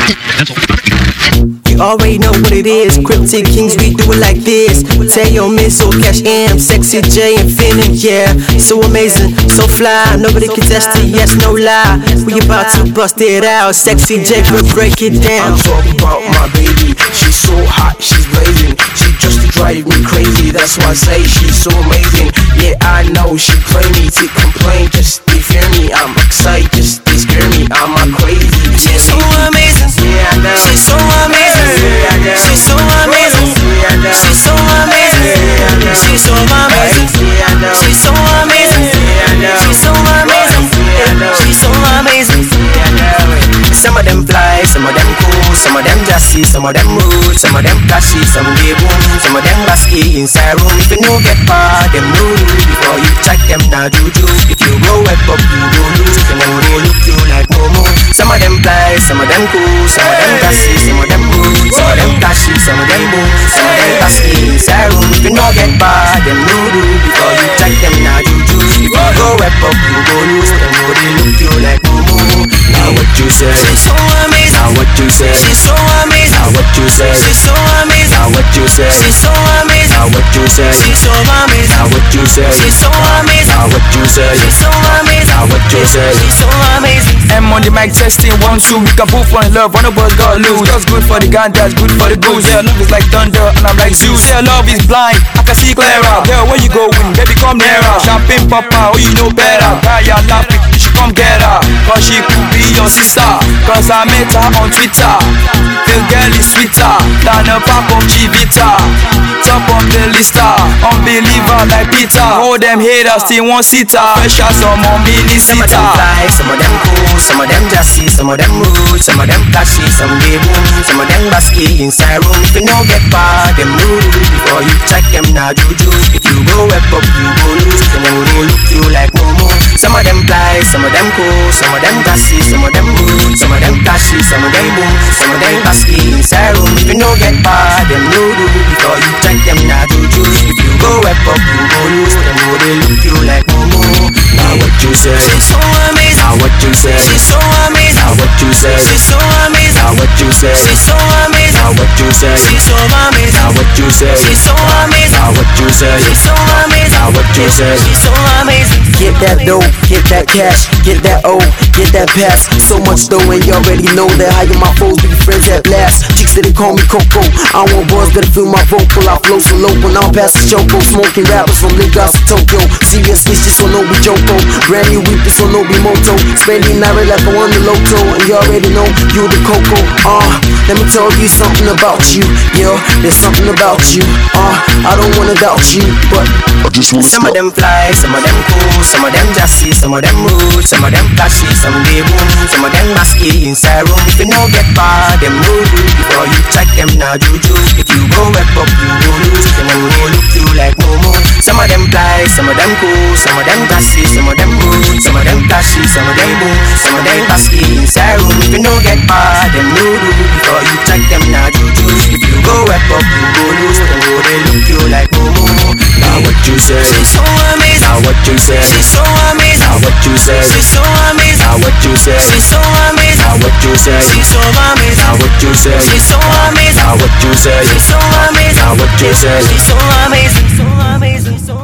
You already know what it is. Cryptic Kings, we do it like this. Teo, Missile, Cash M, Sexy J, Infinite, yeah. So amazing, so fly. Nobody can test it, yes, no lie. We about to bust it out. Sexy J, we'll break it down. I'm talking about my baby. She's so hot, she's blazing. She just drive me crazy. That's why I say she's so amazing. Yeah, I know she play me to complain. Just to fear me. I'm excited, just to scare me. I'm crazy. She's so amazing. Yeah, I know. She's so amazing. She's so amazing. She's so amazing. She's so amazing. She's so amazing. She's so amazing. She's so amazing. Some of them fly, some of them cool, some of them jassy, some of them rude, some of them flashy, some gay boom, some of them basky inside room. If you no get far, them no rude. Before you check them now juju. If you go web up, you go lose. Them only look you like Momo. Some of them fly, some of them cool, some of them jassy, some of them rude, some of them flashy, some of them boom, some of them basky inside room. If you no get far, them no rude. Before you check them now juju. If you go web up, you go lose. Them only look you like Momo. Now what you say? She's so amazing. Now what you say? She's so amazing. Now what you say? She's so amazing. Now what you say? She's so amazing. Now what you say? She's so amazing. Now what you say? She's so amazing. Now what you say? She's so amazing. Now what you say? She's so amazing. M on the mic testing 1, 2. We can both fall in love. One of us got lose. That's good for the gun, that's good for the goose. Yeah, love is like thunder and I'm like Zeus. Yeah, love is blind, I can see clearer. Girl, where you going? Baby, come nearer. Champagne popper, oh you know better. Guy, you're laughing, you should come get her. Cause she could be your sister. Cause I met her on Twitter. The girl is sweeter than a pack of Chivita. Top of the lister, unbeliever like Peter. All them haters still one sitter. Fresh as some mini Some of them fly, some of them cool, some of them jassy, some of them rude, some of them flashy, some gay boom, some of them basky inside room. If you no get far, them rude. Before you check them now juju. If you go web up, you go lose. Them only look you like Momo. Some of them fly, some of them cool, some of them jassy, some of them rude, some of them flashy, some of them boom, some of them basky inside room. If you no get far, them rude. Before you check them now juju. If you go web up, you go lose. Them only look you like Momo. Now what you say? She's so amazing. Now what you say? She's so amazing. Now what you say? She's so amazing. Now what you say? She's so amazing. Now what you say? She's so amazing. Now what you say? She's so amazing. Now what you say? She's so amazing. Now what you say? She's so amazing. Get that dough, get that cash, get that O, get that pass. So much dough and you already know that higher my foes be friends at last. Chicks that they call me Coco. I want boys that feel my vocal. I flow so low when I'm past the choco. Smoking rappers from Lagos to Tokyo. Serious snitches so no be Joko. Brand new weepers so no be Moto. Spending naira like I won the Lotto. And you already know you the Coco. Let me tell you something about you. Yeah, there's something about you. I don't wanna doubt you, but I just wanna Some of them fly, some of them cool, some of them jassy, some of them rude, some of them flashy, some gay boom, some of them basky inside room. If you no get far, them rude. Before you check them now juju. If you go web up, you go lose. Them only look you like Momo. Some of them fly, some of them cool, some of them jassy, some of them rude, some of them flashy, some of them boom, some of them basky inside room. If you no get far, them rude. Before you check them now juju. If you go web up, you go lose. Them only look you like Momo. Now what you say? She's so amazing. Now what you say? She's so amazing. Now what you say? She's so amazing. Now what you say? She's so amazing. Now what you say? She's so amazing. Now what you say? She's so amazing. Now what you say? She's so amazing. Now what you say? She's so amazing. So amazing. So